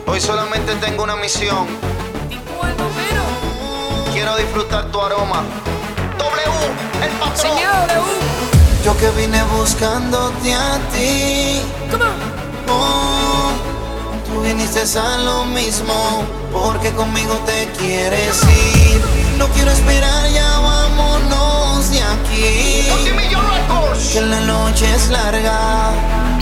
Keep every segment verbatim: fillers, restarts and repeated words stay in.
Hoy solamente tengo una misión. Quiero disfrutar tu aroma. W, el patrón. Yo que vine buscándote a ti. Oh, tú viniste a lo mismo, porque conmigo te quieres ir. No quiero esperar, ya vámonos de aquí. Que la noche es larga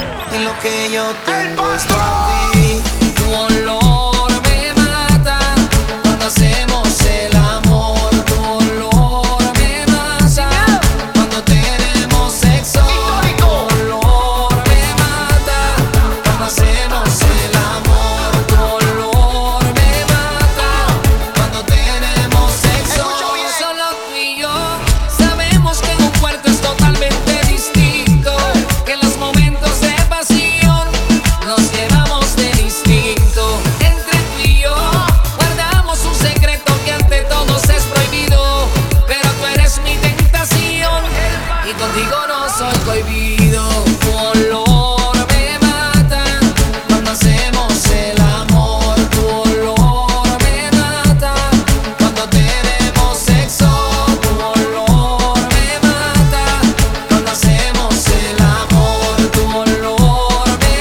y lo que yo tengo es para ti. Tu olor me mata cuando hacemos el amor. Tu olor me mata cuando tenemos sexo. Tu olor me mata cuando hacemos el amor. Tu olor me mata cuando tenemos sexo. Solo tú y yo sabemos que en un cuarto es totalmente distinto, que en los momentos de pasión nos llevamos de instinto. Entre tú y yo guardamos un secreto que ante todos es prohibido, pero tú eres mi tentación y contigo no soy cohibido. Tu olor me mata cuando hacemos el amor. Tu olor me mata cuando tenemos sexo. Tu olor me mata cuando hacemos el amor. Tu olor me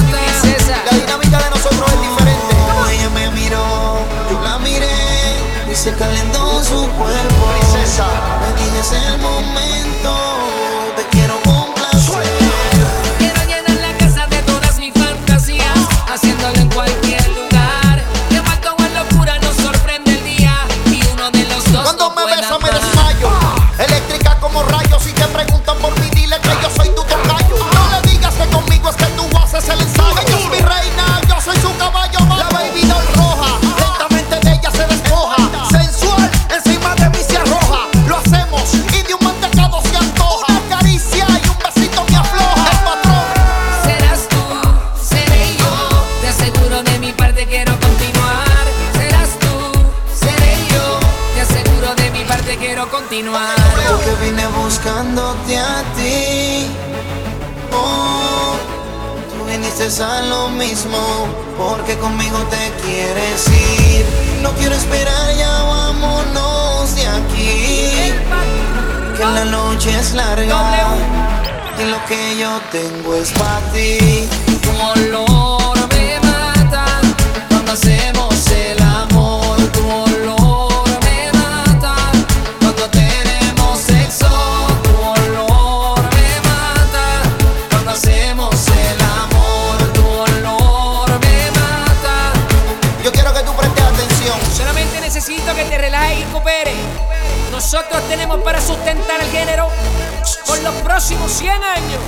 mata. La dinámica de nosotros es diferente. Como ella me miró, yo la miré y se calentó su cuerpo. Princesa, me dije es el momento, te quiero complacer. Quiero llenar la casa de todas mis fantasías, haciéndolo en cualquier lugar. Que falta o en locura nos sorprende el día y uno de los dos Cuando no me pueda besas me parar. desmayo, eléctrica como rayos. Si te preguntan por mí, dile que yo soy tu tocayo. No le digas que conmigo es que tú haces el ensayo. Ella es mi reina, yo soy su caballo. La baby doll roja, lentamente de ella se despoja. Sensual, encima de mí se arroja. Lo hacemos y de un mantecado se antoja. Una caricia y un besito me afloja. El patrón. Serás tú, seré yo, te aseguro de mi parte quiero continuar. Serás tú, seré yo, te aseguro de mi parte quiero continuar. Yo que vine buscándote a ti. Oh, tú viniste a lo mismo, porque conmigo te quieres ir. No quiero esperar, ya vámonos de aquí. Que la noche es larga y lo que yo tengo es para ti. Tu olor me mata cuando hacemos el amor. Tu olor me mata cuando tenemos sexo. Tu olor me mata cuando hacemos el amor. Tu olor me mata. Yo quiero que tú prestes atención. Solamente necesito que te relajes y cooperes. Nosotros tenemos para sustentar el género por los próximos cien años.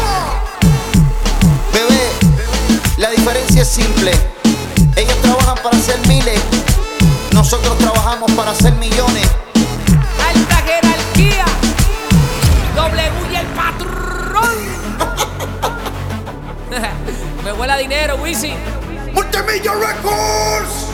Bebé, la diferencia es simple. Ellos trabajan para hacer miles, nosotros trabajamos para hacer millones. Alta jerarquía, W y el patrón. Me huele a dinero, Wisin. Multimillion Records.